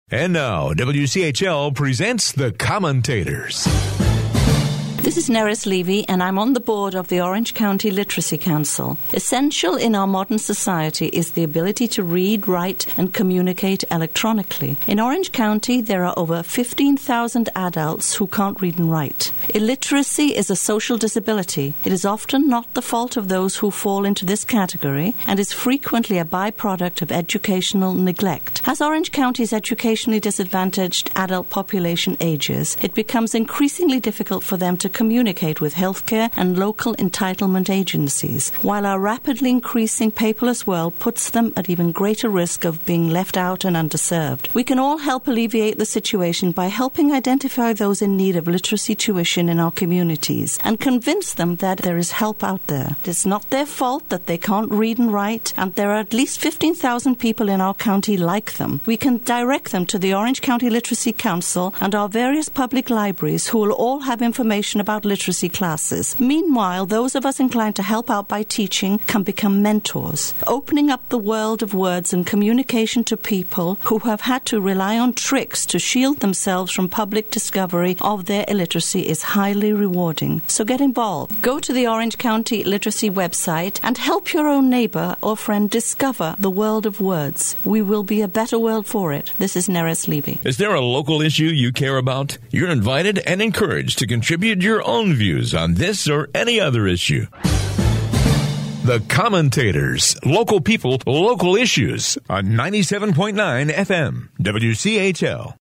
And now, WCHL presents The Commentators. This is Neris Levy, and I'm on the board of the Orange County Literacy Council. Essential in our modern society is the ability to read, write, and communicate electronically. In Orange County, there are over 15,000 adults who can't read and write. Illiteracy is a social disability. It is often not the fault of those who fall into this category and is frequently a byproduct of educational neglect. As Orange County's educationally disadvantaged adult population ages, it becomes increasingly difficult for them to communicate with healthcare and local entitlement agencies, while our rapidly increasing paperless world puts them at even greater risk of being left out and underserved. We can all help alleviate the situation by helping identify those in need of literacy tuition in our communities and convince them that there is help out there. It's not their fault that they can't read and write, and there are at least 15,000 people in our county like them. We can direct them to the Orange County Literacy Council and our various public libraries, who will all have information about literacy classes. Meanwhile, those of us inclined to help out by teaching can become mentors, opening up the world of words and communication to people who have had to rely on tricks to shield themselves from public discovery of their illiteracy is highly rewarding. So get involved. Go to the Orange County Literacy website and help your own neighbor or friend discover the world of words. We will be a better world for it. This is Neris Levy. Is there a local issue you care about? You're invited and encouraged to contribute your own views on this or any other issue. The Commentators, local people, local issues on 97.9 FM, WCHL.